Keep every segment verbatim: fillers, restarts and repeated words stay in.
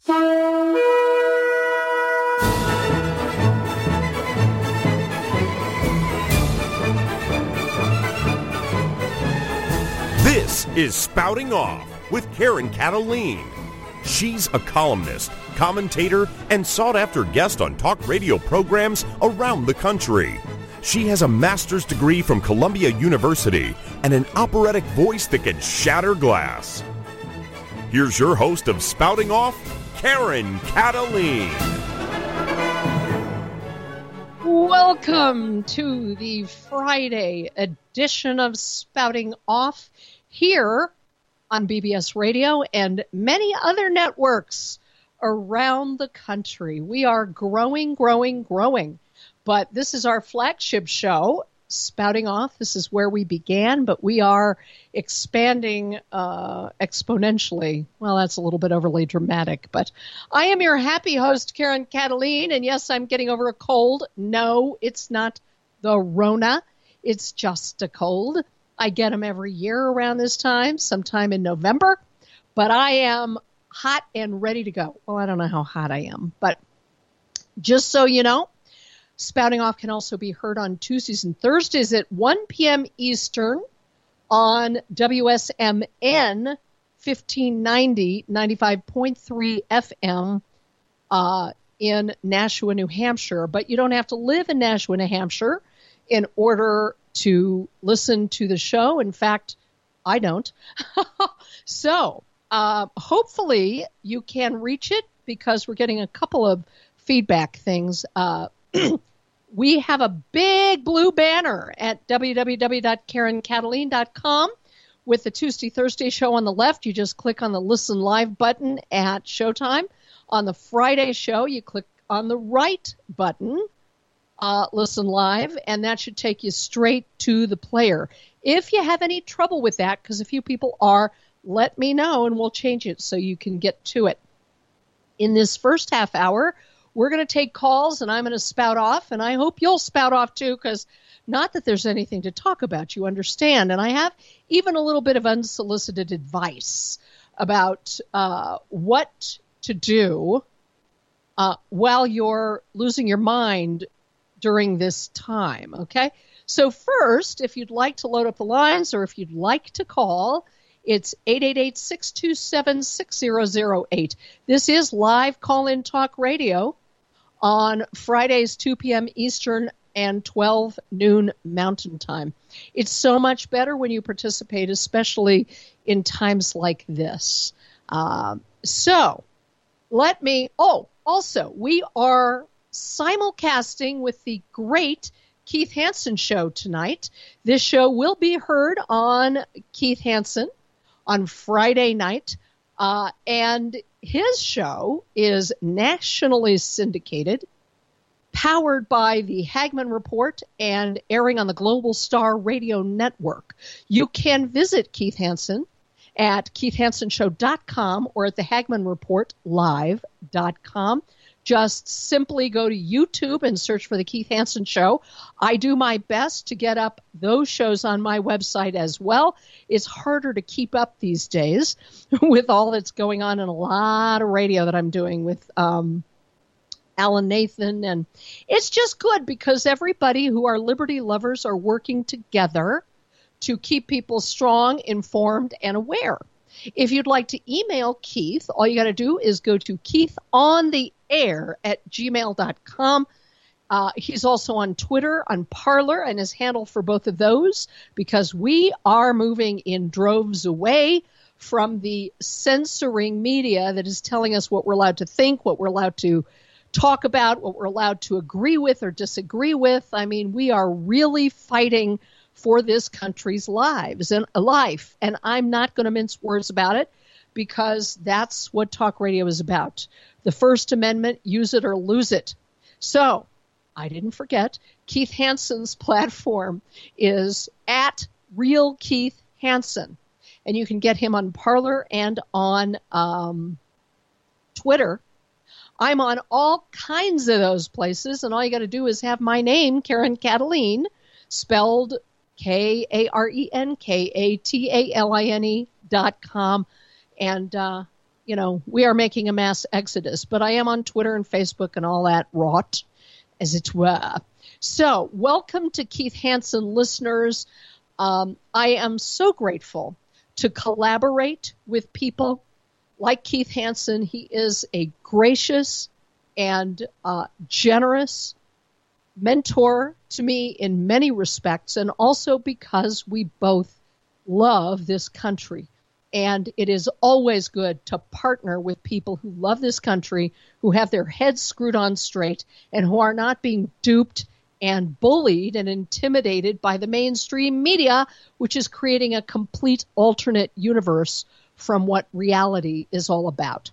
This is Spouting Off with Karen Cataline. She's a columnist, commentator, and sought-after guest on talk radio programs around the country. She has a master's degree from Columbia University and an operatic voice that can shatter glass. Here's your host of Spouting Off, Karen Cataline. Welcome to the Friday edition of Spouting Off here on B B S Radio and many other networks around the country. We are growing, growing, growing. But this is our flagship show, Spouting Off. This is where we began, but we are expanding uh, exponentially. Well, that's a little bit overly dramatic, but I am your happy host, Karen Cataline, and yes, I'm getting over a cold. No, it's not the Rona. It's just a cold. I get them every year around this time, sometime in November, but I am hot and ready to go. Well, I don't know how hot I am, but just so you know, Spouting Off can also be heard on Tuesdays and Thursdays at one p.m. Eastern on W S M N fifteen ninety, ninety-five point three F M uh, in Nashua, New Hampshire. But you don't have to live in Nashua, New Hampshire in order to listen to the show. In fact, I don't. So uh, hopefully you can reach it because we're getting a couple of feedback things. Uh, we have a big blue banner at w w w dot karen cataline dot com with the Tuesday Thursday show on the left. You just click on the Listen Live button at Showtime. On the Friday show, you click on the right button, uh, Listen Live, and that should take you straight to the player. If you have any trouble with that, because a few people are, let me know and we'll change it so you can get to it. In this first half hour, we're going to take calls, and I'm going to spout off, and I hope you'll spout off too, because not that there's anything to talk about, you understand, and I have even a little bit of unsolicited advice about uh, what to do uh, while you're losing your mind during this time, okay? So first, if you'd like to load up the lines or if you'd like to call, it's eight eight eight, six two seven, six zero zero eight. This is live call-in talk radio on Fridays, two p.m. Eastern and twelve noon Mountain Time. It's so much better when you participate, especially in times like this. Uh, so let me, oh, also, we are simulcasting with the great Keith Hansen show tonight. This show will be heard on Keith Hansen on Friday night, uh, and his show is nationally syndicated, powered by the Hagman Report and airing on the Global Star Radio Network. You can visit Keith Hansen at keith hansen show dot com or at the hagman report live dot com. Just simply go to YouTube and search for The Keith Hansen Show. I do my best to get up those shows on my website as well. It's harder to keep up these days with all that's going on and a lot of radio that I'm doing with um, Alan Nathan. And it's just good because everybody who are liberty lovers are working together to keep people strong, informed, and aware. If you'd like to email Keith, all you got to do is go to keith on the air at gmail dot com. Uh, he's also on Twitter, on Parler, and his handle for both of those, because we are moving in droves away from the censoring media that is telling us what we're allowed to think, what we're allowed to talk about, what we're allowed to agree with or disagree with. I mean, we are really fighting for this country's lives and life, and I'm not going to mince words about it because that's what talk radio is about. The First Amendment, use it or lose it. So, I didn't forget, Keith Hansen's platform is at Real Keith Hansen, and you can get him on Parler and on um, Twitter. I'm on all kinds of those places, and all you got to do is have my name, Karen Cataline, spelled K A R E N K A T A L I N E dot com, and uh, you know, we are making a mass exodus. But I am on Twitter and Facebook and all that rot, as it were. So welcome to Keith Hansen listeners. Um, I am so grateful to collaborate with people like Keith Hansen. He is a gracious and uh, generous mentor to me in many respects, and also because we both love this country. And it is always good to partner with people who love this country, who have their heads screwed on straight, and who are not being duped and bullied and intimidated by the mainstream media, which is creating a complete alternate universe from what reality is all about.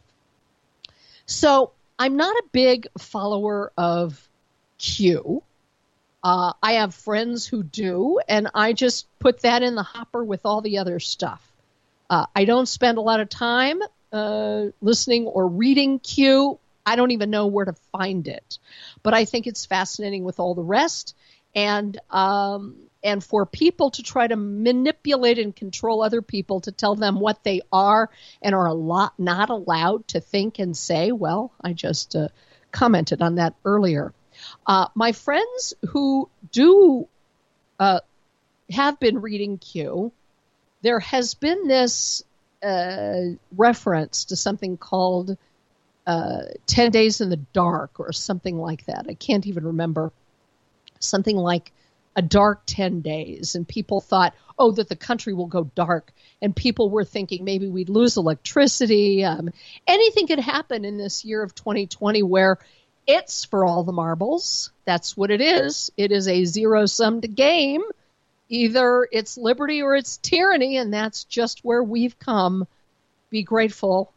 So I'm not a big follower of Q. Uh, I have friends who do, and I just put that in the hopper with all the other stuff. Uh, I don't spend a lot of time uh, listening or reading Q. I don't even know where to find it. But I think it's fascinating with all the rest. And um, and for people to try to manipulate and control other people to tell them what they are and are a lot not allowed to think and say, well, I just uh, commented on that earlier. Uh, my friends who do uh, have been reading Q, there has been this uh, reference to something called uh, ten days in the Dark or something like that. I can't even remember. Something like a dark ten days. And people thought, oh, that the country will go dark. And people were thinking maybe we'd lose electricity. Um, anything could happen in this year of twenty twenty where it's for all the marbles. That's what it is. It is a zero-summed game. Either it's liberty or it's tyranny, and that's just where we've come. Be grateful.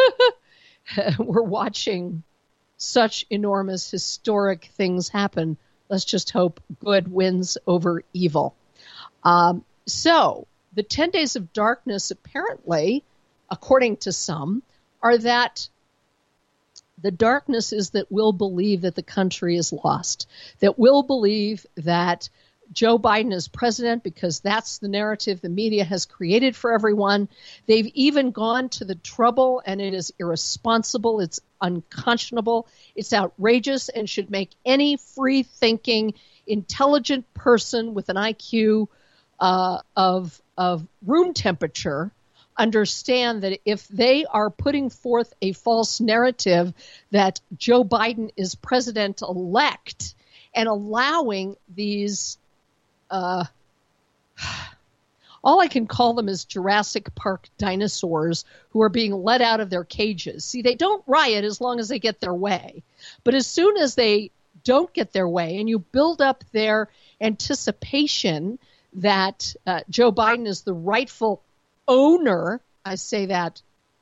We're watching such enormous, historic things happen. Let's just hope good wins over evil. Um, so the ten days of darkness, apparently, according to some, are that the darkness is that we'll believe that the country is lost, that we'll believe that Joe Biden is president because that's the narrative the media has created for everyone. They've even gone to the trouble, and it is irresponsible, it's unconscionable, it's outrageous, and should make any free-thinking, intelligent person with an I Q uh, of, of room temperature understand that if they are putting forth a false narrative that Joe Biden is president-elect and allowing these Uh, all I can call them is Jurassic Park dinosaurs who are being let out of their cages. See, they don't riot as long as they get their way. But as soon as they don't get their way and you build up their anticipation that uh, Joe Biden is the rightful owner, I say that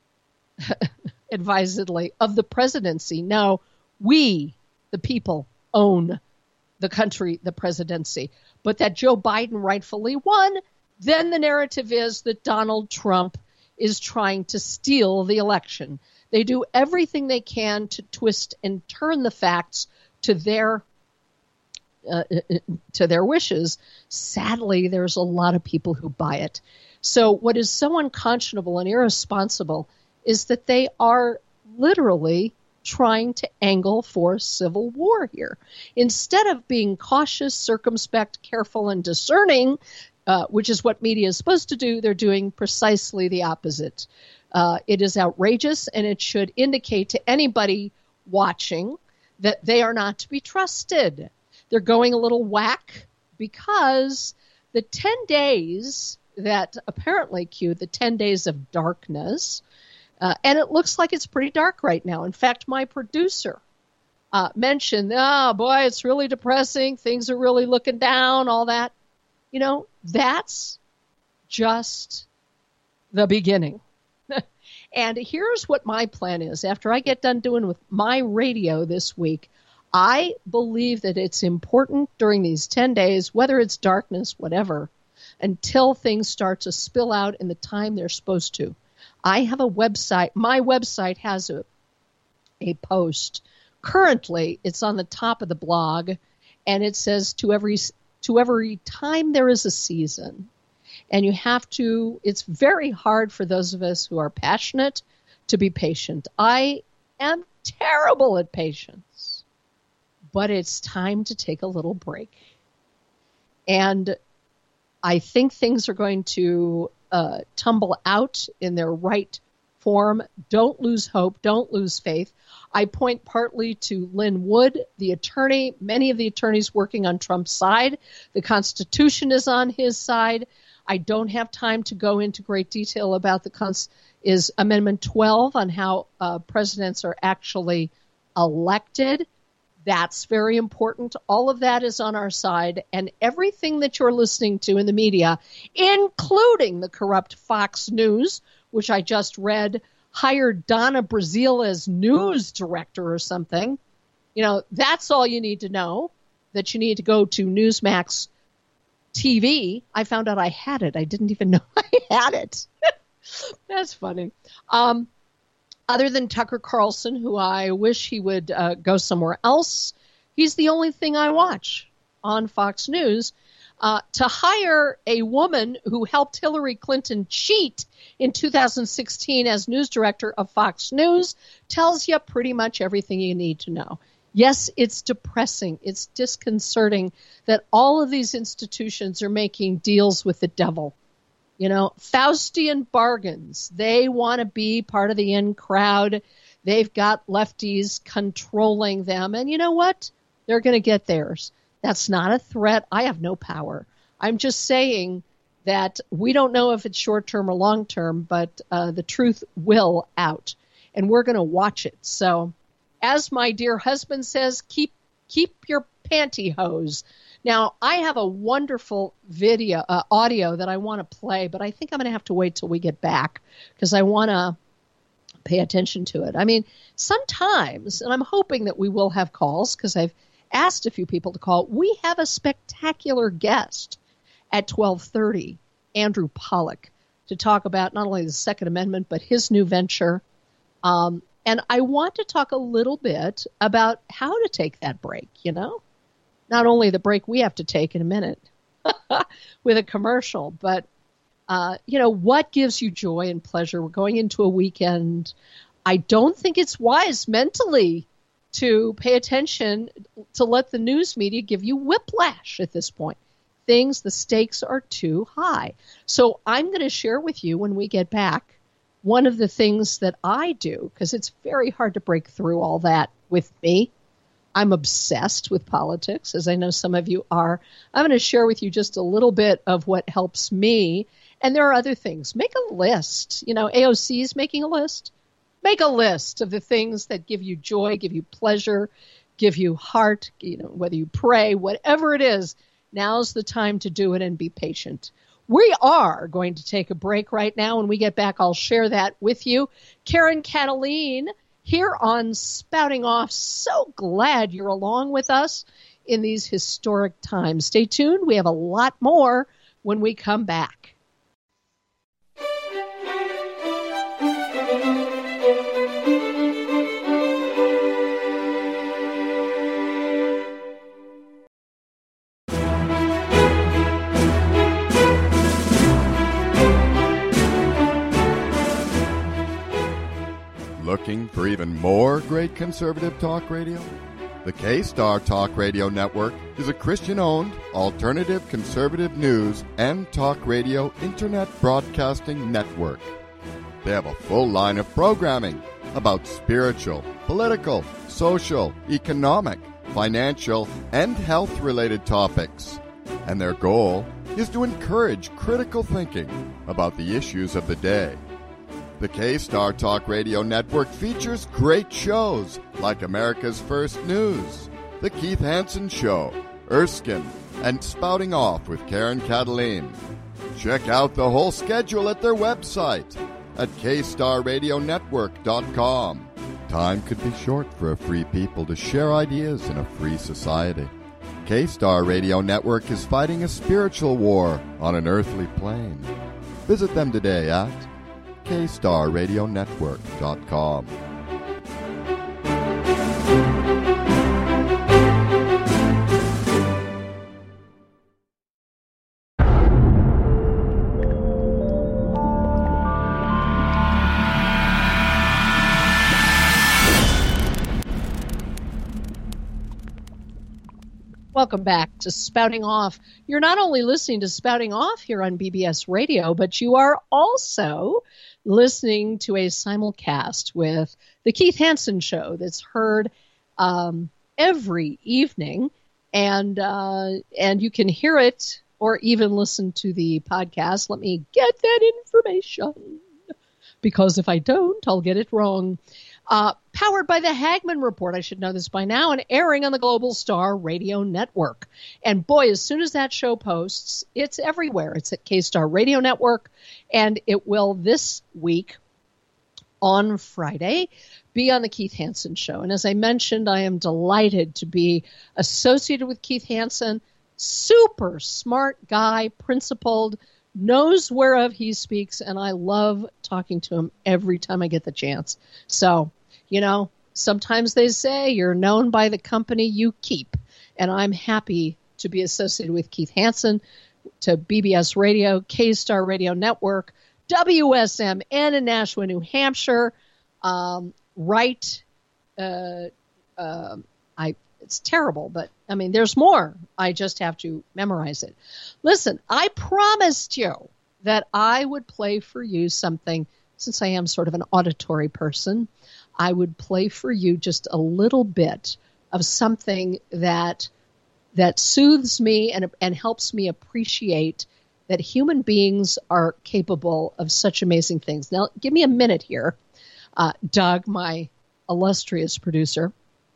advisedly, of the presidency. No, we, the people, own the country, the presidency. But that Joe Biden rightfully won, then the narrative is that Donald Trump is trying to steal the election. They do everything they can to twist and turn the facts to their uh, to their wishes. Sadly, there's a lot of people who buy it. So what is so unconscionable and irresponsible is that they are literally trying to angle for civil war here. Instead of being cautious, circumspect, careful, and discerning, uh, which is what media is supposed to do, they're doing precisely the opposite. Uh, it is outrageous, and it should indicate to anybody watching that they are not to be trusted. They're going a little whack because the ten days that apparently, Q, the ten days of darkness, Uh, and it looks like it's pretty dark right now. In fact, my producer uh, mentioned, oh, boy, it's really depressing. Things are really looking down, all that. You know, that's just the beginning. And here's what my plan is. After I get done doing with my radio this week, I believe that it's important during these ten days, whether it's darkness, whatever, until things start to spill out in the time they're supposed to. I have a website. My website has a, a post. Currently, it's on the top of the blog, and it says to every to every time there is a season. And you have to, it's very hard for those of us who are passionate to be patient. I am terrible at patience, but it's time to take a little break. And I think things are going to uh, tumble out in their right form. Don't lose hope. Don't lose faith. I point partly to Lynn Wood, the attorney, many of the attorneys working on Trump's side. The Constitution is on his side. I don't have time to go into great detail about the cons- is Amendment twelve on how uh, presidents are actually elected. That's very important. All of that is on our side, and everything that you're listening to in the media, including the corrupt Fox News, which I just read, hired Donna Brazile as news director or something. You know, that's all you need to know, that you need to go to Newsmax T V. I found out I had it. I didn't even know I had it. That's funny. Um, other than Tucker Carlson, who I wish he would uh, go somewhere else, he's the only thing I watch on Fox News. Uh, to hire a woman who helped Hillary Clinton cheat in two thousand sixteen as news director of Fox News tells you pretty much everything you need to know. Yes, it's depressing. It's disconcerting that all of these institutions are making deals with the devil. You know, Faustian bargains. They want to be part of the in crowd. They've got lefties controlling them. And you know what? They're going to get theirs. That's not a threat. I have no power. I'm just saying that we don't know if it's short-term or long-term, but uh, the truth will out. And we're going to watch it. So as my dear husband says, keep keep your pantyhose. Now, I have a wonderful video, uh, audio that I want to play, but I think I'm going to have to wait till we get back because I want to pay attention to it. I mean, sometimes, and I'm hoping that we will have calls because I've asked a few people to call. We have a spectacular guest at twelve thirty, Andrew Pollack, to talk about not only the Second Amendment, but his new venture. Um, and I want to talk a little bit about how to take that break, you know? Not only the break we have to take in a minute with a commercial, but, uh, you know, what gives you joy and pleasure? We're going into a weekend. I don't think it's wise mentally to pay attention, to let the news media give you whiplash at this point. Things, the stakes are too high. So I'm going to share with you when we get back one of the things that I do, because it's very hard to break through all that with me. I'm obsessed with politics, as I know some of you are. I'm going to share with you just a little bit of what helps me. And there are other things. Make a list. You know, A O C is making a list. Make a list of the things that give you joy, give you pleasure, give you heart, you know, whether you pray, whatever it is, now's the time to do it and be patient. We are going to take a break right now. When we get back, I'll share that with you. Karen Kataline here on Spouting Off. So glad you're along with us in these historic times. Stay tuned. We have a lot more when we come back. Looking for even more great conservative talk radio? The K-Star Talk Radio Network is a Christian-owned, alternative conservative news and talk radio internet broadcasting network. They have a full line of programming about spiritual, political, social, economic, financial, and health-related topics. And their goal is to encourage critical thinking about the issues of the day. The K-Star Talk Radio Network features great shows like America's First News, The Keith Hansen Show, Erskine, and Spouting Off with Karen Kataline. Check out the whole schedule at their website at k star radio network dot com. Time could be short for a free people to share ideas in a free society. K-Star Radio Network is fighting a spiritual war on an earthly plane. Visit them today at k star radio network dot com. Welcome back to Spouting Off. You're not only listening to Spouting Off here on B B S Radio, but you are also listening to a simulcast with the Keith Hansen Show that's heard um, every evening, and uh, and you can hear it or even listen to the podcast. Let me get that information, because if I don't, I'll get it wrong. Uh, powered by the Hagman Report, I should know this by now, and airing on the Global Star Radio Network. And boy, as soon as that show posts, it's everywhere. It's at K-Star Radio Network, and it will this week on Friday be on the Keith Hansen Show. And as I mentioned, I am delighted to be associated with Keith Hansen. Super smart guy, principled, knows whereof he speaks, and I love talking to him every time I get the chance. So, you know, sometimes they say you're known by the company you keep, and I'm happy to be associated with Keith Hansen, to B B S Radio, K-Star Radio Network, W S M N in Nashua, New Hampshire, um, right, uh, uh, I It's terrible, but, I mean, there's more. I just have to memorize it. Listen, I promised you that I would play for you something, since I am sort of an auditory person, I would play for you just a little bit of something that that soothes me and, and helps me appreciate that human beings are capable of such amazing things. Now, give me a minute here, uh, Doug, my illustrious producer.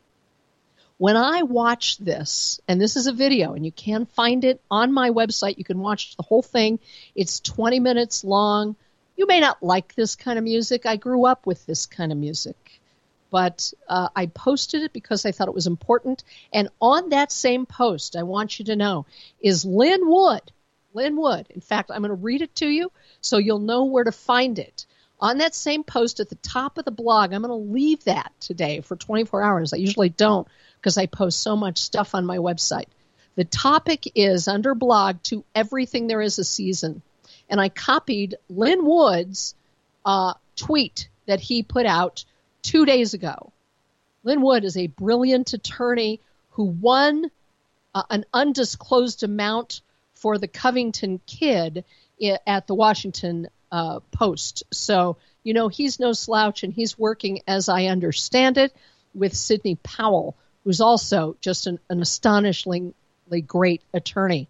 When I watch this, and this is a video, and you can find it on my website, you can watch the whole thing. It's twenty minutes long. You may not like this kind of music. I grew up with this kind of music. But uh, I posted it because I thought it was important. And on that same post, I want you to know, is Lynn Wood. Lynn Wood. In fact, I'm going to read it to you so you'll know where to find it. On that same post at the top of the blog, I'm going to leave that today for twenty-four hours. I usually don't, because I post so much stuff on my website. The topic is under blog, to everything there is a season. And I copied Lynn Wood's uh, tweet that he put out two days ago. Lynn Wood is a brilliant attorney who won uh, an undisclosed amount for the Covington kid I- at the Washington uh, Post. So, you know, he's no slouch, and he's working, as I understand it, with Sidney Powell, who's also just an, an astonishingly great attorney.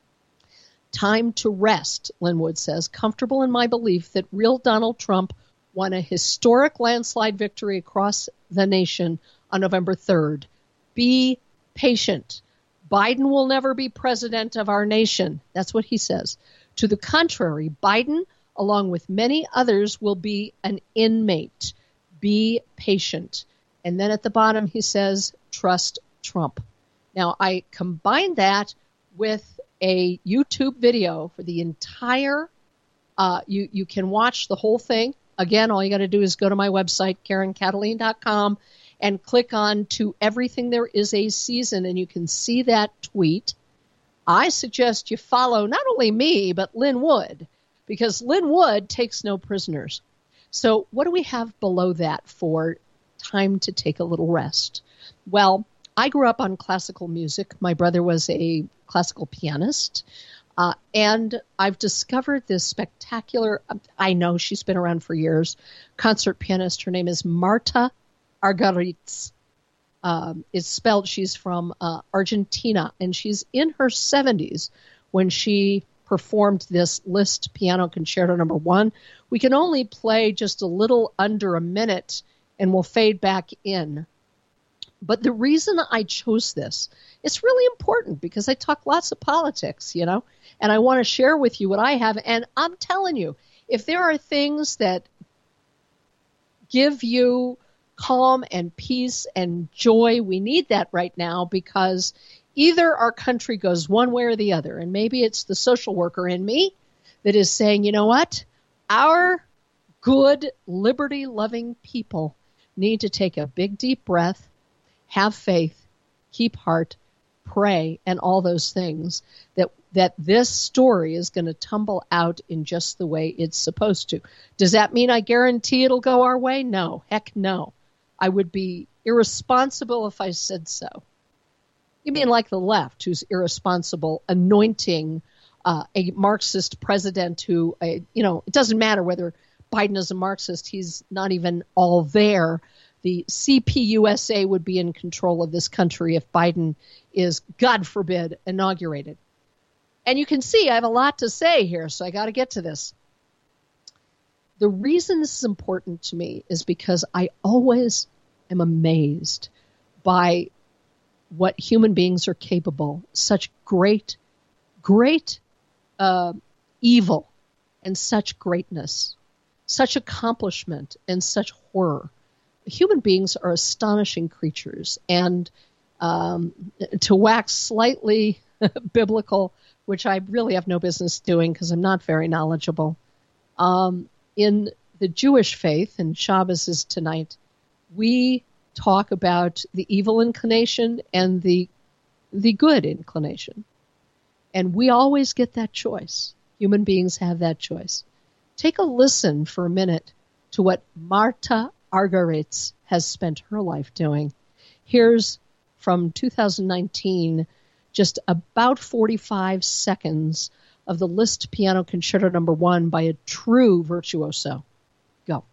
Time to rest, Lynn Wood says, comfortable in my belief that real Donald Trump won a historic landslide victory across the nation on November third. Be patient. Biden will never be president of our nation. That's what he says. To the contrary, Biden, along with many others, will be an inmate. Be patient. And then at the bottom, he says, trust Trump. Now, I combined that with a YouTube video for the entire, uh, you, you can watch the whole thing. Again, all you got to do is go to my website, Karen Cataline dot com, and click on To Everything There Is a Season, and you can see that tweet. I suggest you follow not only me, but Lynn Wood, because Lynn Wood takes no prisoners. So what do we have below that for time to take a little rest? Well, I grew up on classical music. My brother was a classical pianist. Uh, and I've discovered this spectacular, I know she's been around for years, concert pianist. Her name is Marta Argerich. Um, it's spelled, she's from uh, Argentina, and she's in her seventies when she performed this Liszt Piano Concerto number one. We can only play just a little under a minute, and we'll fade back in. But the reason I chose this, it's really important because I talk lots of politics, you know, and I want to share with you what I have. And I'm telling you, if there are things that give you calm and peace and joy, we need that right now, because either our country goes one way or the other. And maybe it's the social worker in me that is saying, you know what, our good, liberty-loving people need to take a big, deep breath, have faith, keep heart, pray, and all those things, that that this story is going to tumble out in just the way it's supposed to. Does that mean I guarantee it'll go our way? No. Heck no. I would be irresponsible if I said so. You mean like the left, who's irresponsible, anointing uh, a Marxist president who, uh, you know, it doesn't matter whether Biden is a Marxist. He's not even all there. The C P U S A would be in control of this country if Biden is, God forbid, inaugurated. And you can see I have a lot to say here, so I got to get to this. The reason this is important to me is because I always am amazed by what human beings are capable. Such great, great uh, evil and such greatness, such accomplishment and such horror. Human beings are astonishing creatures. And um, to wax slightly biblical, which I really have no business doing because I'm not very knowledgeable, um, in the Jewish faith, and Shabbos is tonight, we talk about the evil inclination and the the good inclination. And we always get that choice. Human beings have that choice. Take a listen for a minute to what Marta Argerich has spent her life doing. Here's from two thousand nineteen, just about forty-five seconds of the Liszt Piano Concerto Number One by a true virtuoso. Go.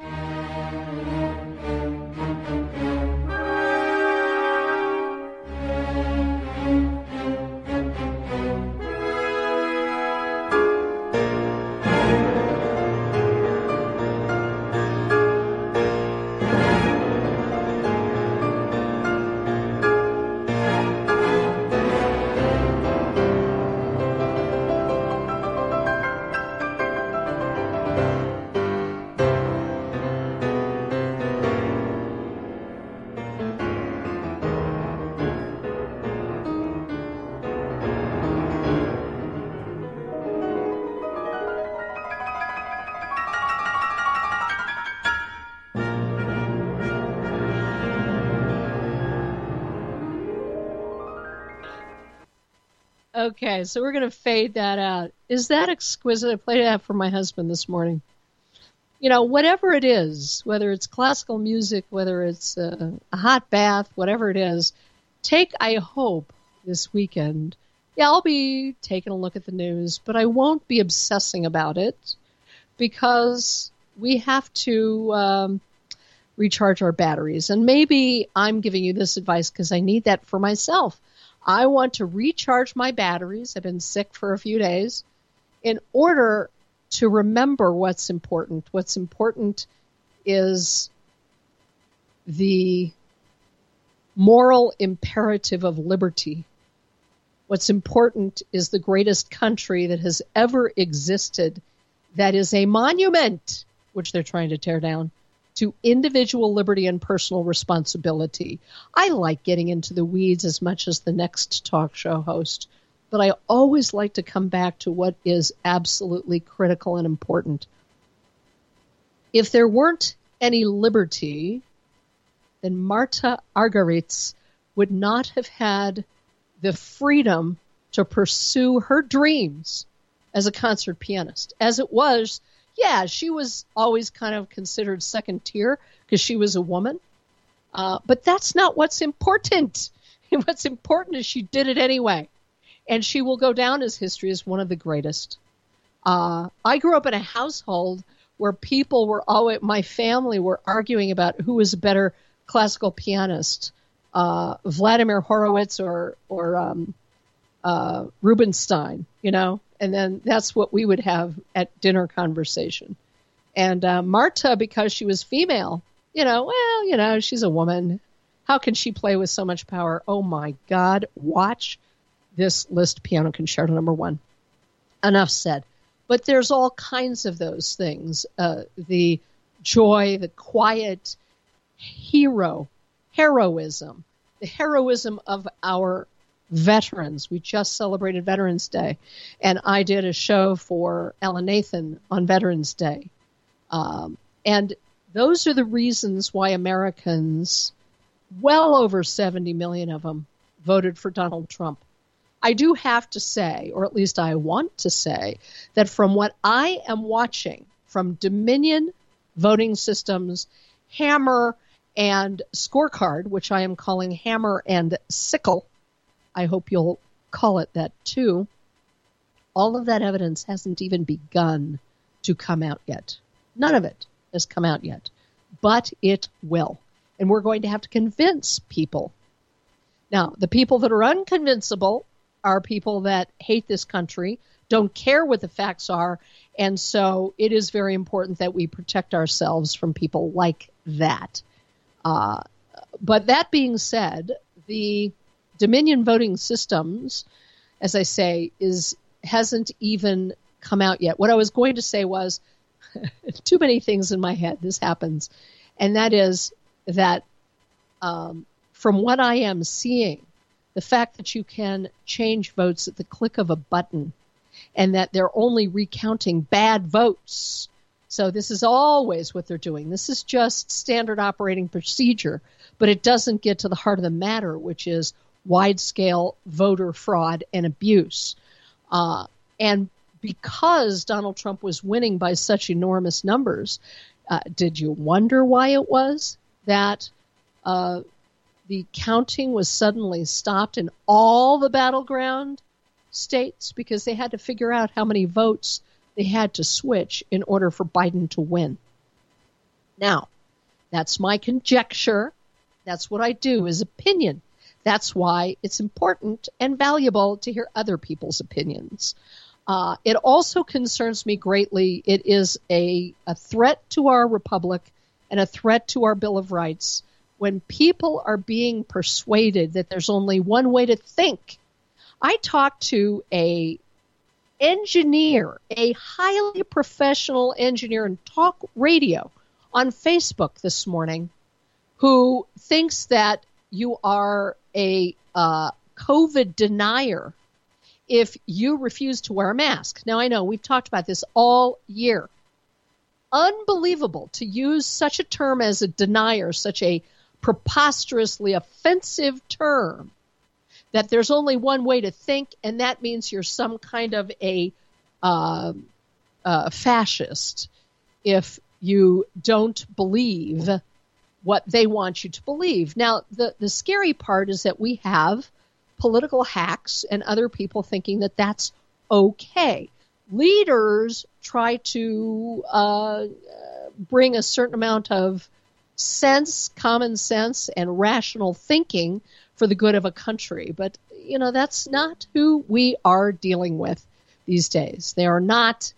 Okay, so we're going to fade that out. Is that exquisite? I played that for my husband this morning. You know, whatever it is, whether it's classical music, whether it's a, a hot bath, whatever it is, take, I hope, this weekend. Yeah, I'll be taking a look at the news, but I won't be obsessing about it because we have to um, recharge our batteries. And maybe I'm giving you this advice because I need that for myself. I want to recharge my batteries. I've been sick for a few days in order to remember what's important. What's important is the moral imperative of liberty. What's important is the greatest country that has ever existed that is a monument, which they're trying to tear down, to individual liberty and personal responsibility. I like getting into the weeds as much as the next talk show host, but I always like to come back to what is absolutely critical and important. If there weren't any liberty, then Marta Argerich would not have had the freedom to pursue her dreams as a concert pianist. As it was, yeah, she was always kind of considered second tier because she was a woman. Uh, but that's not what's important. What's important is she did it anyway. And she will go down as history as one of the greatest. Uh, I grew up in a household where people were always, my family were arguing about who was a better classical pianist, uh, Vladimir Horowitz or, or um, uh, Rubinstein, you know. And then that's what we would have at dinner conversation. And uh, Marta, because she was female, you know, well, you know, she's a woman. How can she play with so much power? Oh, my God. Watch this Liszt Piano Concerto Number One. Enough said. But there's all kinds of those things. Uh, the joy, the quiet hero, heroism, the heroism of our veterans. We just celebrated Veterans Day, and I did a show for Ellen Nathan on Veterans Day. Um, and those are the reasons why Americans, well over seventy million of them, voted for Donald Trump. I do have to say, or at least I want to say, that from what I am watching from Dominion voting systems, Hammer and Scorecard, which I am calling Hammer and Sickle, I hope you'll call it that too, all of that evidence hasn't even begun to come out yet. None of it has come out yet, but it will. And we're going to have to convince people. Now, the people that are unconvincible are people that hate this country, don't care what the facts are, and so it is very important that we protect ourselves from people like that. Uh, but that being said, the Dominion voting systems, as I say, is hasn't even come out yet. What I was going to say was, too many things in my head, this happens, and that is that um, from what I am seeing, the fact that you can change votes at the click of a button and that they're only recounting bad votes. So this is always what they're doing. This is just standard operating procedure, but it doesn't get to the heart of the matter, which is wide-scale voter fraud and abuse. Uh, and because Donald Trump was winning by such enormous numbers, uh, did you wonder why it was that uh, the counting was suddenly stopped in all the battleground states? Because they had to figure out how many votes they had to switch in order for Biden to win. Now, that's my conjecture. That's what I do, is opinion. That's why it's important and valuable to hear other people's opinions. Uh, it also concerns me greatly. It is a, a threat to our republic and a threat to our Bill of Rights when people are being persuaded that there's only one way to think. I talked to a engineer, a highly professional engineer in talk radio on Facebook this morning, who thinks that you are a uh, COVID denier if you refuse to wear a mask. Now, I know we've talked about this all year. Unbelievable to use such a term as a denier, such a preposterously offensive term, that there's only one way to think, and that means you're some kind of a uh, uh, fascist if you don't believe what they want you to believe. Now, the, the scary part is that we have political hacks and other people thinking that that's okay. Leaders try to uh, bring a certain amount of sense, common sense, and rational thinking for the good of a country. But, you know, that's not who we are dealing with these days. They are not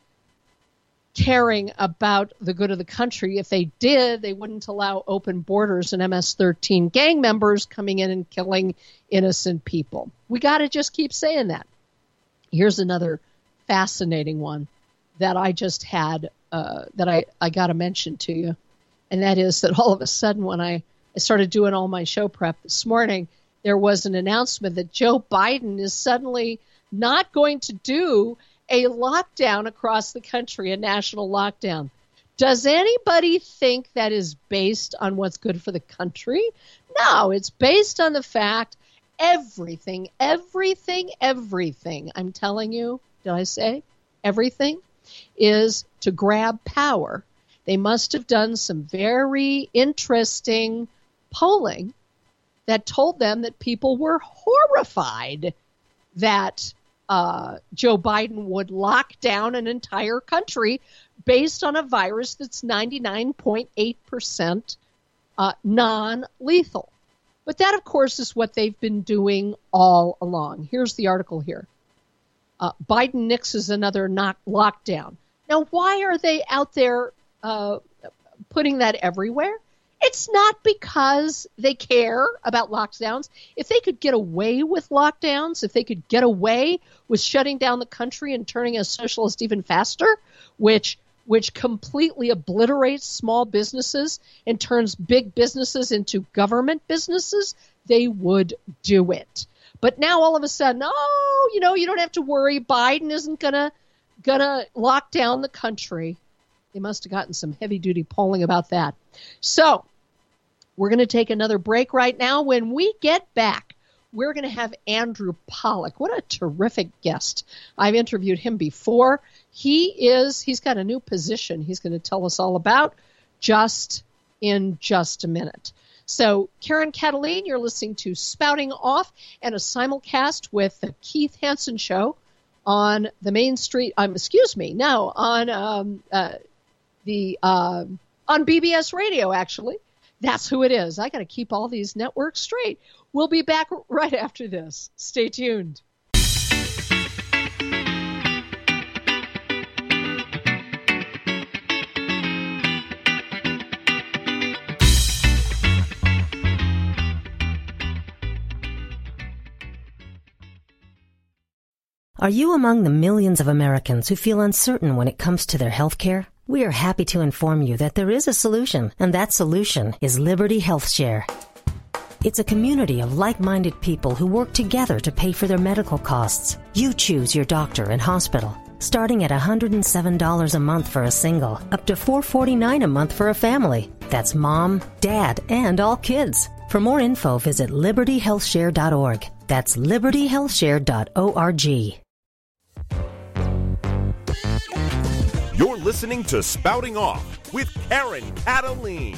caring about the good of the country. If they did, they wouldn't allow open borders and M S thirteen gang members coming in and killing innocent people. We got to just keep saying that. Here's another fascinating one that I just had, uh, that I, I got to mention to you. And that is that all of a sudden when I, I started doing all my show prep this morning, there was an announcement that Joe Biden is suddenly not going to do a lockdown across the country, a national lockdown. Does anybody think that is based on what's good for the country? No, it's based on the fact everything, everything, everything, I'm telling you, did I say everything, is to grab power. They must have done some very interesting polling that told them that people were horrified that Uh, Joe Biden would lock down an entire country based on a virus that's ninety-nine point eight percent uh, non-lethal. But that, of course, is what they've been doing all along. Here's the article here. Uh, Biden nixes another knock- lockdown. Now, why are they out there uh, putting that everywhere? It's not because they care about lockdowns. If they could get away with lockdowns, if they could get away with shutting down the country and turning us socialist even faster, which which completely obliterates small businesses and turns big businesses into government businesses, they would do it. But now all of a sudden, oh, you know, you don't have to worry. Biden isn't gonna gonna lock down the country. They must have gotten some heavy-duty polling about that. So we're going to take another break right now. When we get back, we're going to have Andrew Pollack. What a terrific guest. I've interviewed him before. He is, he's got a new position he's going to tell us all about just in just a minute. So, Karen Cataline, you're listening to Spouting Off and a simulcast with the Keith Hansen Show on the Main Street. Um, excuse me, no, on um, uh, the uh, on B B S Radio. Actually, that's who it is. I got to keep all these networks straight. We'll be back right after this. Stay tuned. Are you among the millions of Americans who feel uncertain when it comes to their health care? We are happy to inform you that there is a solution, and that solution is Liberty Health Share. It's a community of like-minded people who work together to pay for their medical costs. You choose your doctor and hospital, starting at one hundred seven dollars a month for a single, up to four hundred forty-nine dollars a month for a family. That's mom, dad, and all kids. For more info, visit liberty health share dot org. That's liberty health share dot org. You're listening to Spouting Off with Karen Cataline.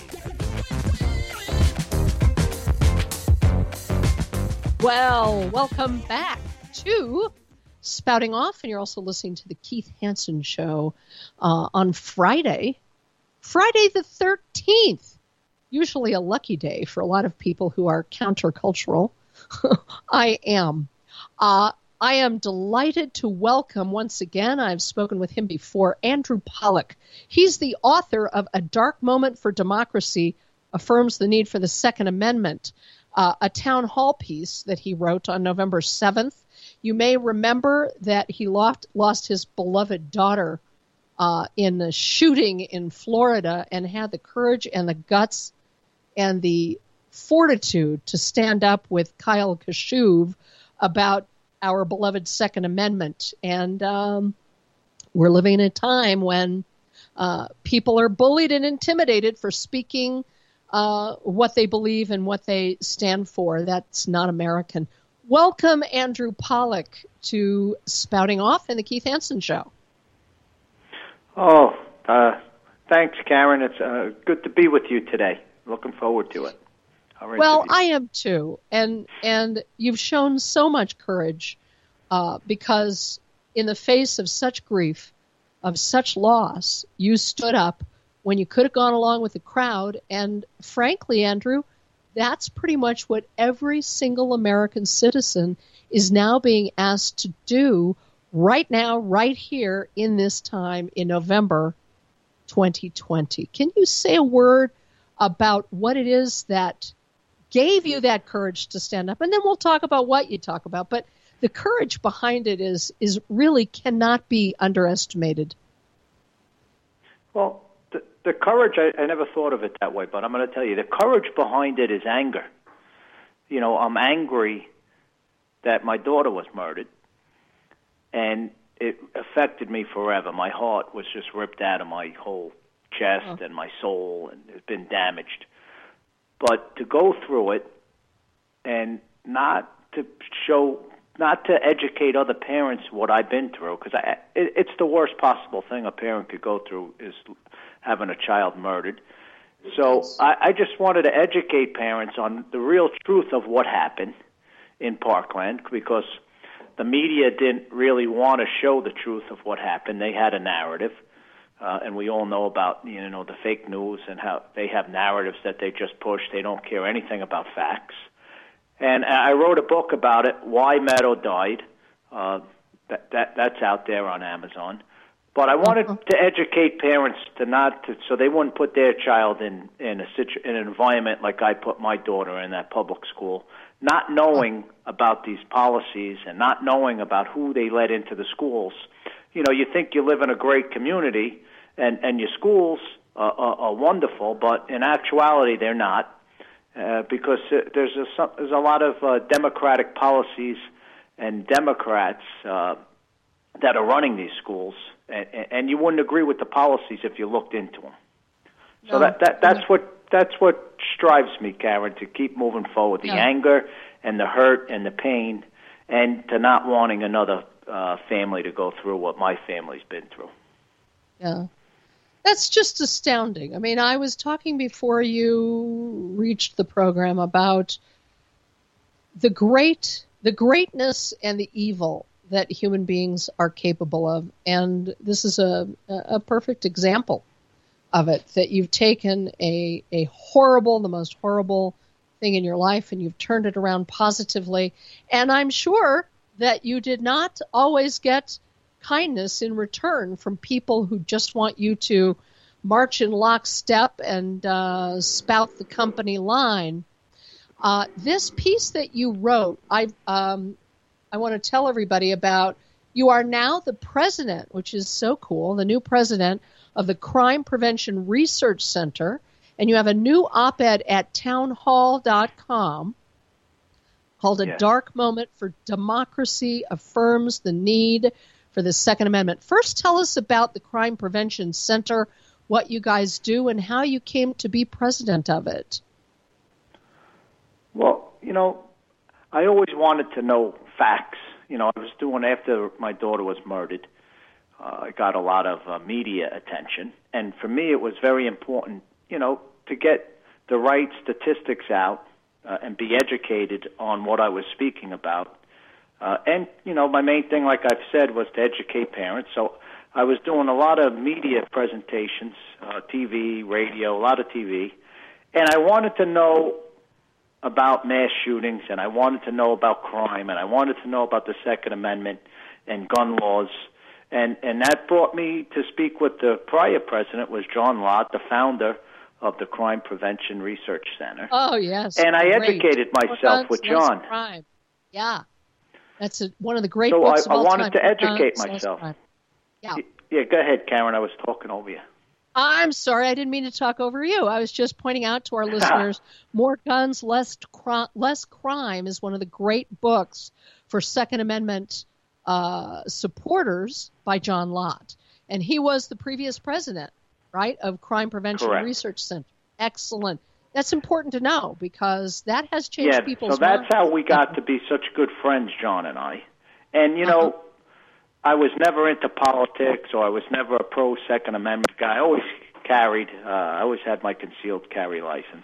Well, welcome back to Spouting Off, and you're also listening to the Keith Hansen Show uh, on Friday, Friday the thirteenth. Usually a lucky day for a lot of people who are countercultural. I am. Uh, I am delighted to welcome once again, I've spoken with him before, Andrew Pollack. He's the author of A Dark Moment for Democracy Affirms the Need for the Second Amendment, uh, a town hall piece that he wrote on November seventh. You may remember that he lost, lost his beloved daughter uh, in a shooting in Florida and had the courage and the guts and the fortitude to stand up with Kyle Kashuv about our beloved Second Amendment. And um, we're living in a time when uh, people are bullied and intimidated for speaking uh, what they believe and what they stand for. That's not American. Welcome, Andrew Pollack, to Spouting Off and the Keith Hansen Show. Oh, uh, thanks, Karen. It's uh, good to be with you today. Looking forward to it. Well, I am too, and and you've shown so much courage uh, because in the face of such grief, of such loss, you stood up when you could have gone along with the crowd, and frankly, Andrew, that's pretty much what every single American citizen is now being asked to do right now, right here in this time in November twenty twenty. Can you say a word about what it is that gave you that courage to stand up? And then we'll talk about what you talk about. But the courage behind it is is really cannot be underestimated. Well, the, the courage, I, I never thought of it that way, but I'm going to tell you, the courage behind it is anger. You know, I'm angry that my daughter was murdered, and it affected me forever. My heart was just ripped out of my whole chest oh. and my soul, and it's been damaged. But to go through it and not to show, not to educate other parents what I've been through, because it, it's the worst possible thing a parent could go through is having a child murdered. So I, I just wanted to educate parents on the real truth of what happened in Parkland, because the media didn't really want to show the truth of what happened. They had a narrative. Uh, and we all know about, you know, the fake news and how they have narratives that they just push. They don't care anything about facts. And I wrote a book about it, Why Meadow Died. Uh, that, that that's out there on Amazon. But I wanted uh-huh. to educate parents to not to, so they wouldn't put their child in in a situ, in an environment like I put my daughter in, that public school, not knowing about these policies and not knowing about who they let into the schools. You know, you think you live in a great community, and, and your schools uh, are, are wonderful, but in actuality they're not, uh, because there's a, there's a lot of uh, democratic policies and Democrats uh, that are running these schools, and, and you wouldn't agree with the policies if you looked into them. So no. that, that that's what that's what strives me, Karen, to keep moving forward. The yeah. anger and the hurt and the pain, and to not wanting another uh, family to go through what my family's been through. Yeah. That's just astounding. I mean, I was talking before you reached the program about the great, the greatness and the evil that human beings are capable of, and this is a, a perfect example of it, that you've taken a, a horrible, the most horrible thing in your life, and you've turned it around positively. And I'm sure that you did not always get kindness in return from people who just want you to march in lockstep and uh, spout the company line. Uh, this piece that you wrote, I um, I want to tell everybody about. You are now the president, which is so cool, the new president of the Crime Prevention Research Center, and you have a new op-ed at townhall dot com called A yes. Dark Moment for Democracy Affirms the Need for the Second Amendment. First, tell us about the Crime Prevention Center, what you guys do, and how you came to be president of it. Well, you know, I always wanted to know facts. You know, I was doing, after my daughter was murdered, uh, I got a lot of uh, media attention. And for me, it was very important, you know, to get the right statistics out uh, and be educated on what I was speaking about. Uh, and, you know, my main thing, like I've said, was to educate parents. So I was doing a lot of media presentations, uh, T V, radio, a lot of T V. And I wanted to know about mass shootings, and I wanted to know about crime, and I wanted to know about the Second Amendment and gun laws. And and that brought me to speak with the prior president, was John Lott, the founder of the Crime Prevention Research Center. Oh, yes. And I great. educated myself with John. Crime. Yeah. That's a, one of the great so books I, of all I wanted time. to educate Guns, myself. Yeah. Yeah, go ahead, Karen. I was talking over you. I'm sorry, I didn't mean to talk over you. I was just pointing out to our listeners, More Guns, Less, Cri- Less Crime is one of the great books for Second Amendment uh, supporters by John Lott. And he was the previous president, right, of Crime Prevention Correct. Research Center. Excellent. That's important to know because that has changed yeah, people's so that's minds. how we got to be such good friends, John and I. And, you know, Uh-huh. I was never into politics, or I was never a pro-Second Amendment guy. I always carried, uh, I always had my concealed carry license.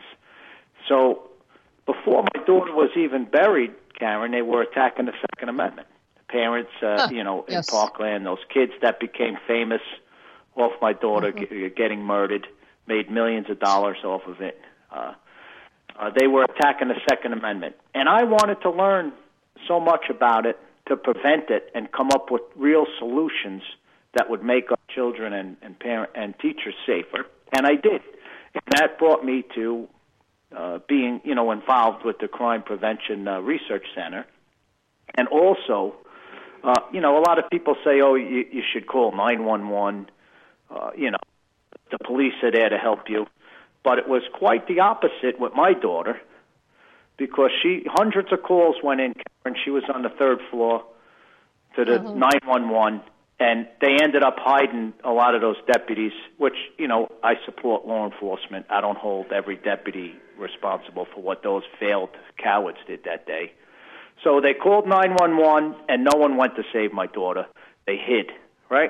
So before my daughter was even buried, Karen, they were attacking the Second Amendment. The parents, uh, Huh, you know, in yes. Parkland, those kids that became famous off my daughter Mhm. g- getting murdered, made millions of dollars off of it. Uh, uh, they were attacking the Second Amendment. And I wanted to learn so much about it to prevent it and come up with real solutions that would make our children and, and parent and teachers safer. And I did. And that brought me to uh, being, you know, involved with the Crime Prevention uh, Research Center. And also, uh, you know, a lot of people say, oh, you, you should call nine one one. Uh, you know, the police are there to help you. But it was quite the opposite with my daughter, because she hundreds of calls went in, and she was on the third floor to the Uh-huh. nine one one, and they ended up hiding a lot of those deputies, which, you know, I support law enforcement. I don't hold every deputy responsible for what those failed cowards did that day. So they called nine one one, and no one went to save my daughter. They hid, right?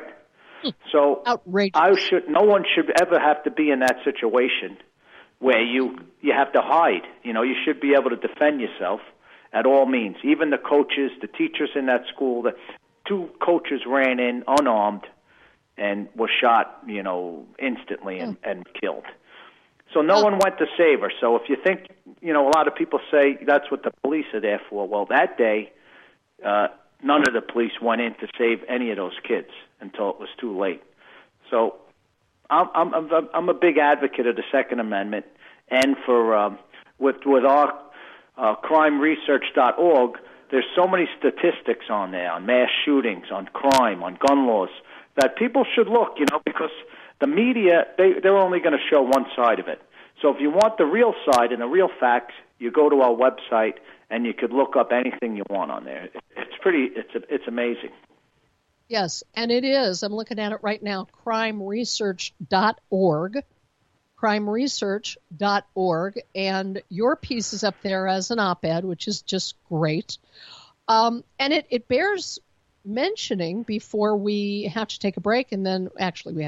So Outrageous. I should. No one should ever have to be in that situation where you you have to hide. You know, you should be able to defend yourself at all means. Even the coaches, the teachers in that school, the two coaches ran in unarmed and were shot, you know, instantly and, and killed. So no one went to save her. So if you think, you know, a lot of people say that's what the police are there for. Well, that day, uh, none of the police went in to save any of those kids until it was too late. So I'm I'm I'm, I'm a big advocate of the Second Amendment, and for um, with with our uh, crime research dot org, there's so many statistics on there on mass shootings, on crime, on gun laws that people should look. You know, because the media they they're only going to show one side of it. So if you want the real side and the real facts, you go to our website and you could look up anything you want on there. It's pretty. It's it's amazing. Yes, and it is. I'm looking at it right now, crime research dot org, crime research dot org, and your piece is up there as an op-ed, which is just great. Um, and it, it bears mentioning before we have to take a break, and then actually we have a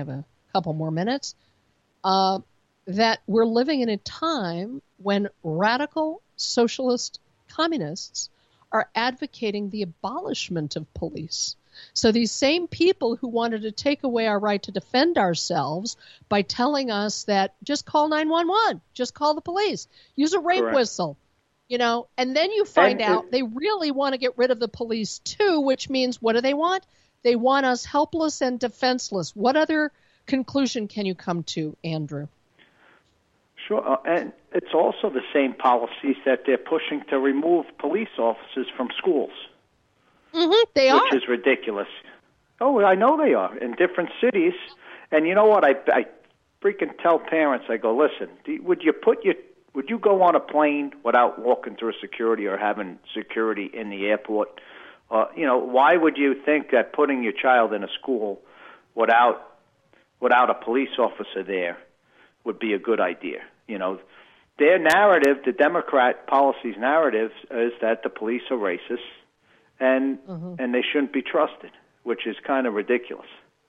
couple more minutes, uh, that we're living in a time when radical socialist communists are advocating the abolishment of police. So these same people who wanted to take away our right to defend ourselves by telling us that just call nine one one, just call the police, use a rape Correct. whistle, you know, and then you find And out it, they really want to get rid of the police too, which means what do they want? They want us helpless and defenseless. What other conclusion can you come to, Andrew? Sure, uh, and it's also the same policies that they're pushing to remove police officers from schools. Mm-hmm, they which are. is ridiculous. Oh, I know they are in different cities. And you know what? I, I freaking tell parents, I go, listen, do you, would you put your, would you go on a plane without walking through security or having security in the airport? Uh, you know, why would you think that putting your child in a school without without a police officer there would be a good idea? You know, their narrative, the Democrat policy's narrative, is that the police are racist. And mm-hmm. and they shouldn't be trusted, which is kind of ridiculous.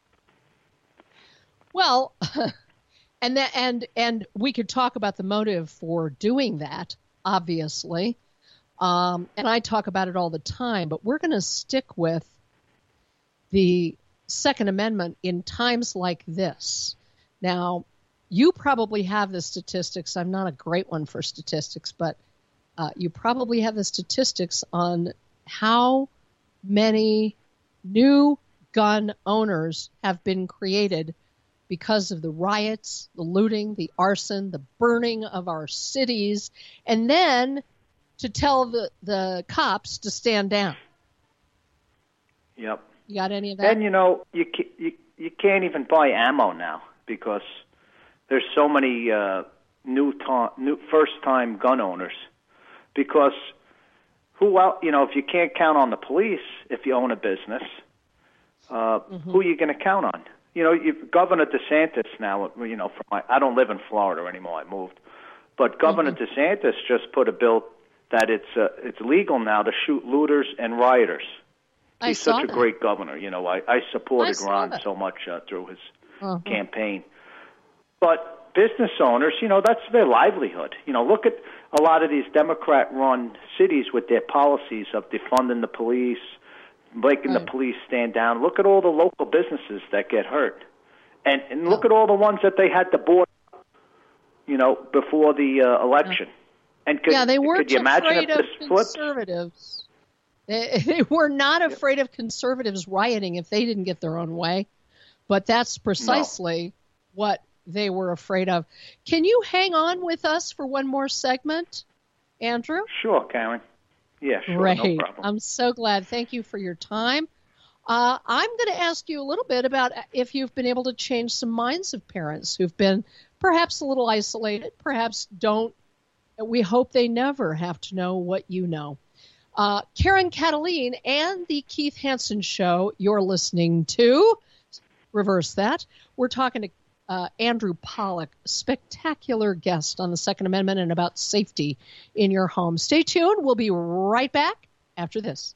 Well, and that, and and we could talk about the motive for doing that, obviously, um, and I talk about it all the time. But we're going to stick with the Second Amendment in times like this. Now, you probably have the statistics. I'm not a great one for statistics, but uh, you probably have the statistics on how many new gun owners have been created because of the riots, the looting, the arson, the burning of our cities, and then to tell the, the cops to stand down. Yep. You got any of that? And, you know, you, you, you can't even buy ammo now because there's so many uh, new, ta- new first-time gun owners because who else, you know, if you can't count on the police, if you own a business, uh, mm-hmm. who are you going to count on? You know, you've, Governor DeSantis now, you know, from my, I don't live in Florida anymore, I moved. But Governor mm-hmm. DeSantis just put a bill that it's uh, it's legal now to shoot looters and rioters. I He's saw such that. a great governor. You know, I, I supported I Ron that. so much uh, through his uh-huh. campaign. But business owners, you know, that's their livelihood. You know, look at a lot of these Democrat-run cities with their policies of defunding the police, making right. the police stand down. Look at all the local businesses that get hurt. And, and look oh. at all the ones that they had to board, you know, before the uh, election. And could, yeah, they weren't could you imagine afraid if of this flipped? conservatives. They, they were not afraid of conservatives rioting if they didn't get their own way. But that's precisely no. what they were afraid of. Can you hang on with us for one more segment, Andrew? Sure, Karen. Yeah, sure, Great. no problem. I'm so glad. Thank you for your time. Uh, I'm going to ask you a little bit about if you've been able to change some minds of parents who've been perhaps a little isolated, perhaps don't. We hope they never have to know what you know. Uh, Karen Kataline and the Keith Hansen Show you're listening to. Reverse that. We're talking to uh, Andrew Pollack, spectacular guest on the Second Amendment and about safety in your home. Stay tuned. We'll be right back after this.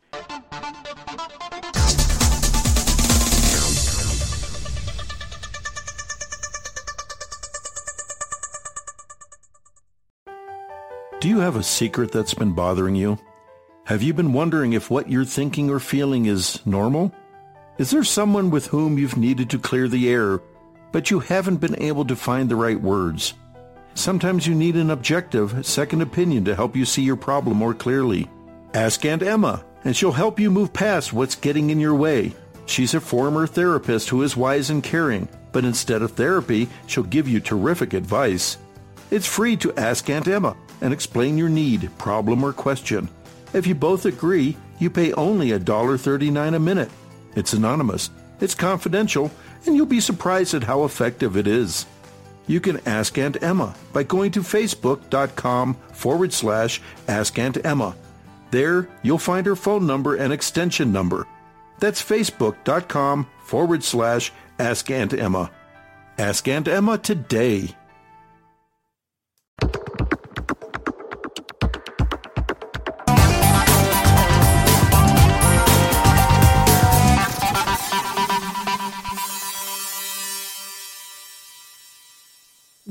Do you have a secret that's been bothering you? Have you been wondering if what you're thinking or feeling is normal? Is there someone with whom you've needed to clear the air, but you haven't been able to find the right words? Sometimes you need an objective, second opinion to help you see your problem more clearly. Ask Aunt Emma, and she'll help you move past what's getting in your way. She's a former therapist who is wise and caring, but instead of therapy, she'll give you terrific advice. It's free to ask Aunt Emma and explain your need, problem, or question. If you both agree, you pay only one dollar and thirty-nine cents a minute. It's anonymous, it's confidential, and you'll be surprised at how effective it is. You can ask Aunt Emma by going to facebook.com forward slash Ask Aunt Emma. There, you'll find her phone number and extension number. That's facebook.com forward slash Ask Aunt Emma. Ask Aunt Emma today.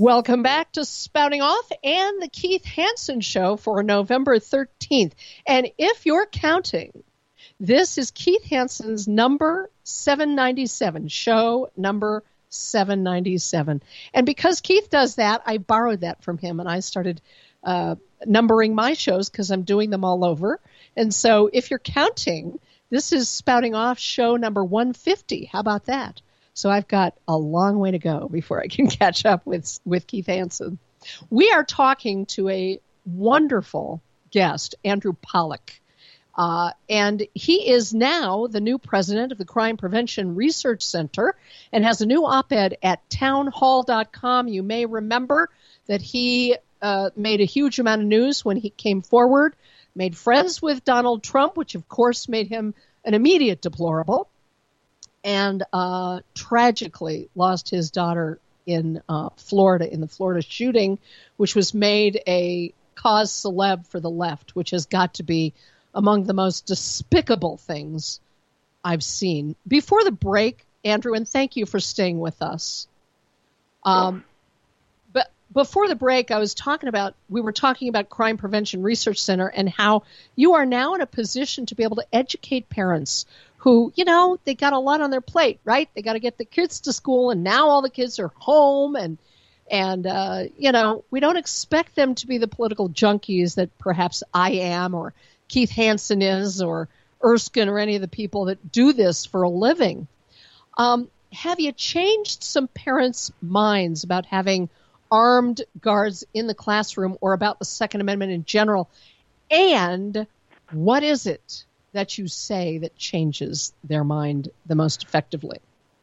Welcome back to Spouting Off and the Keith Hansen Show for November thirteenth. And if you're counting, this is Keith Hansen's number seven ninety-seven, show number seven ninety-seven. And because Keith does that, I borrowed that from him, and I started uh, numbering my shows because I'm doing them all over. And so if you're counting, this is Spouting Off show number one fifty. How about that? So I've got a long way to go before I can catch up with, with Keith Hansen. We are talking to a wonderful guest, Andrew Pollack. Uh, and he is now the new president of the Crime Prevention Research Center and has a new op-ed at town hall dot com. You may remember that he uh, made a huge amount of news when he came forward, made friends with Donald Trump, which of course made him an immediate deplorable, and uh, tragically lost his daughter in uh, Florida, in the Florida shooting, which was made a cause celeb for the left, which has got to be among the most despicable things I've seen. Before the break, Andrew, and thank you for staying with us. Um, but before the break, I was talking about, we were talking about Crime Prevention Research Center and how you are now in a position to be able to educate parents who, you know, they got a lot on their plate, right? They got to get the kids to school, and now all the kids are home, and, and uh, you know, we don't expect them to be the political junkies that perhaps I am, or Keith Hansen is, or Erskine, or any of the people that do this for a living. Um, have you changed some parents' minds about having armed guards in the classroom or about the Second Amendment in general? And what is it that you say that changes their mind the most effectively?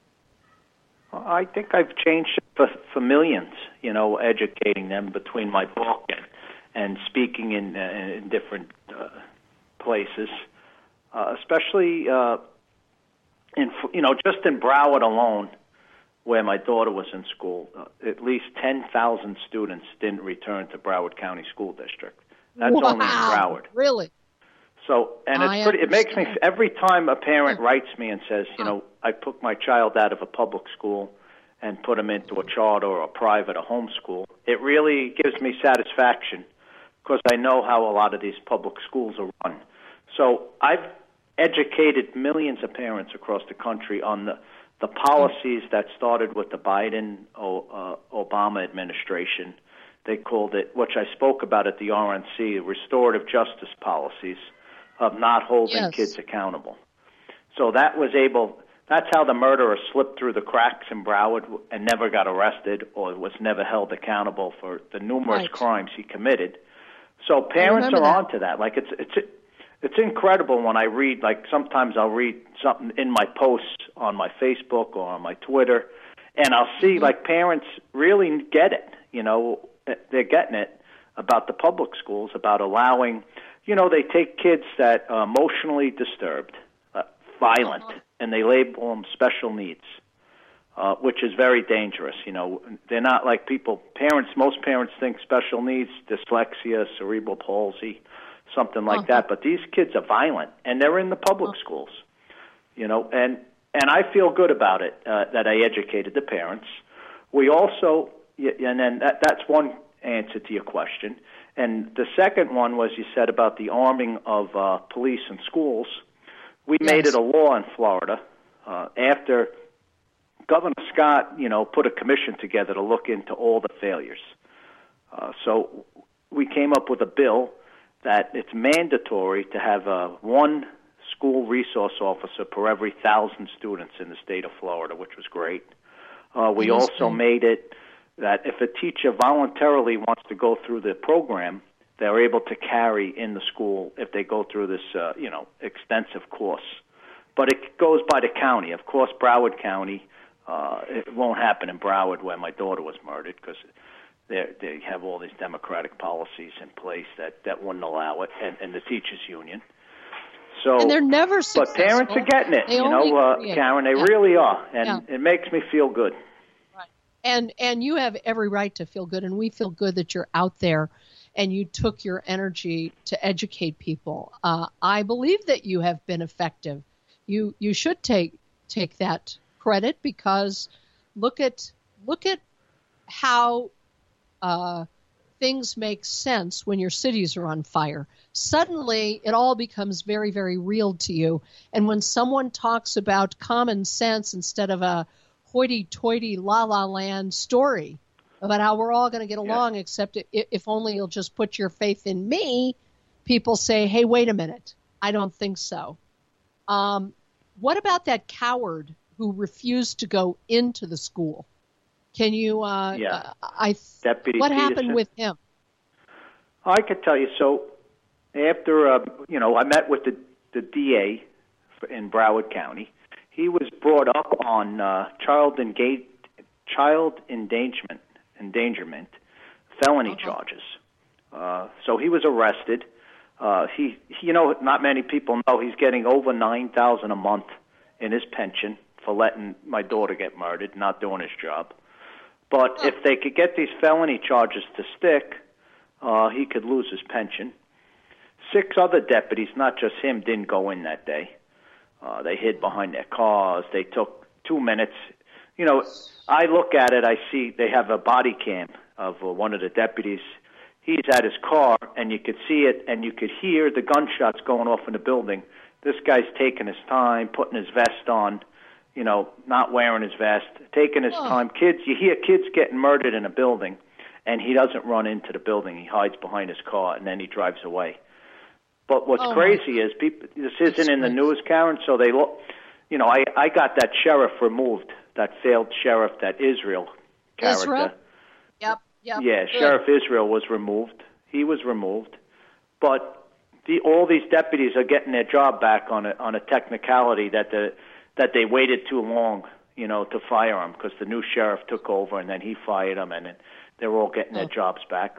I think I've changed it for, for millions, you know, educating them between my book and, and speaking in, uh, in different uh, places, uh, especially, uh, in you know, just in Broward alone, where my daughter was in school, uh, at least ten thousand students didn't return to Broward County School District. That's wow, only in Broward. Really? So, and it's I pretty, it makes me, every time a parent Huh. writes me and says, you know, I took my child out of a public school and put him into a charter or a private or homeschool, it really gives me satisfaction because I know how a lot of these public schools are run. So I've educated millions of parents across the country on the, the policies that started with the Biden uh, Obama administration. They called it, which I spoke about at the R N C, restorative justice policies of not holding yes. kids accountable. So that was able, that's how the murderer slipped through the cracks in Broward and never got arrested or was never held accountable for the numerous right. crimes he committed. So parents are that. onto that. Like it's it's it's incredible when I read, like sometimes I'll read something in my posts on my Facebook or on my Twitter, and I'll see mm-hmm. like parents really get it, you know, they're getting it about the public schools, about allowing, you know, they take kids that are emotionally disturbed, uh, violent, uh-huh. and they label them special needs, uh, which is very dangerous. You know, they're not like people, parents, most parents think special needs, dyslexia, cerebral palsy, something like uh-huh. that, but these kids are violent, and they're in the public uh-huh. schools, you know, and, and I feel good about it, uh, that I educated the parents. We also, and then that, that's one answer to your question. And the second one was you said about the arming of uh, police in schools. We yes. made it a law in Florida uh, after Governor Scott, you know, put a commission together to look into all the failures. Uh, so we came up with a bill that it's mandatory to have uh, one school resource officer per every thousand students in the state of Florida, which was great. Uh, we also made it that if a teacher voluntarily wants to go through the program, they're able to carry in the school if they go through this, uh, you know, extensive course. But it goes by the county. Of course, Broward County, uh, it won't happen in Broward where my daughter was murdered because they have all these democratic policies in place that, that wouldn't allow it, and, and the teachers' union. So, and they're never successful. But parents are getting it, they you know, uh, Karen, they yeah. really are, and yeah. it makes me feel good. And and you have every right to feel good, and we feel good that you're out there and you took your energy to educate people. Uh, I believe that you have been effective. You you should take take that credit because look at look at how uh, things make sense when your cities are on fire. Suddenly, it all becomes very, very real to you. And when someone talks about common sense instead of a hoity-toity la-la land story about how we're all going to get along, yeah. except if only you'll just put your faith in me, people say, hey, wait a minute, I don't think so. Um, what about that coward who refused to go into the school? Can you, uh, yeah. uh, I, Deputy what Peterson. happened with him? I could tell you. So after, uh, you know, I met with the, the D A in Broward County. He was brought up on uh, child engage, child endangerment, endangerment, felony uh-huh. charges. Uh, so he was arrested. Uh, he, he, you know, not many people know he's getting over nine thousand a month in his pension for letting my daughter get murdered, not doing his job. But oh. if they could get these felony charges to stick, uh, he could lose his pension. Six other deputies, not just him, didn't go in that day. Uh, they hid behind their cars. They took two minutes. You know, I look at it, I see they have a body cam of uh, one of the deputies. He's at his car, and you could see it, and you could hear the gunshots going off in the building. This guy's taking his time, putting his vest on, you know, not wearing his vest, taking his oh. time. Kids, you hear kids getting murdered in a building, and he doesn't run into the building. He hides behind his car, and then he drives away. But what's oh, crazy is people. This isn't That's in the news, Karen. So they look. You know, I I got that sheriff removed. That failed sheriff, that Israel character. Israel? Yep. Yep. Yeah, Good. Sheriff Israel was removed. He was removed. But the all these deputies are getting their job back on a on a technicality that the that they waited too long, you know, to fire them because the new sheriff took over and then he fired them, and then they're all getting oh. their jobs back.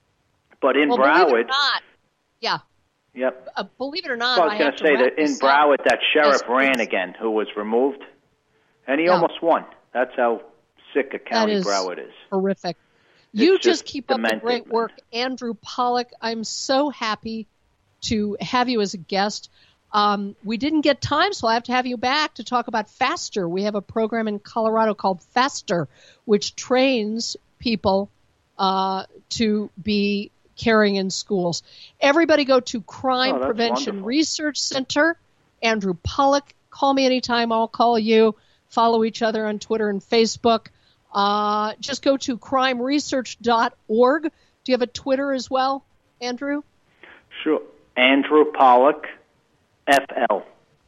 But in well, Broward, believe it or not, yeah. Yep. Uh, believe it or not, so I was I going to say that in Broward, that sheriff ran again, who was removed, and he yeah. almost won. That's how sick a county is Broward is. Horrific. You it's just, just keep demented, up the great work, Andrew Pollack. I'm so happy to have you as a guest. Um, we didn't get time, so I have to have you back to talk about FASTER. We have a program in Colorado called FASTER, which trains people uh, to be caring in schools. Everybody go to Crime oh, Prevention wonderful. Research Center. Andrew Pollack, call me anytime. I'll call you. Follow each other on Twitter and Facebook. Uh, just go to crime research dot org. Do you have a Twitter as well, Andrew? Sure. Andrew Pollack, F L.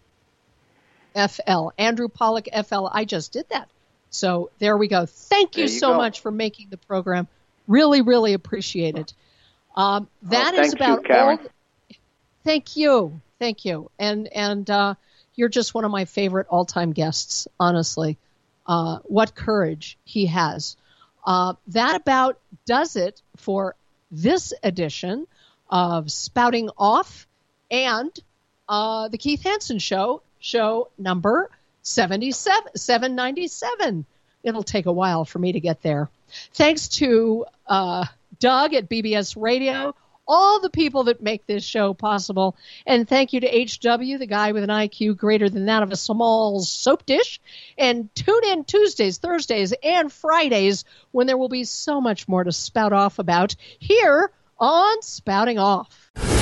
F L. Andrew Pollack, F L. I just did that. So there we go. Thank you, you so go. much for making the program. Really, really appreciate it. Um, that oh, is about you, Karen. all. Thank you. Thank you. And, and uh, you're just one of my favorite all-time guests, honestly. Uh, what courage he has. Uh, that about does it for this edition of Spouting Off and uh, the Keith Hansen Show, show number seventy-seven, seven ninety-seven. It'll take a while for me to get there. Thanks to uh, Doug at B B S Radio, all the people that make this show possible. And thank you to H W, the guy with an I Q greater than that of a small soap dish. And tune in Tuesdays, Thursdays, and Fridays when there will be so much more to spout off about here on Spouting Off.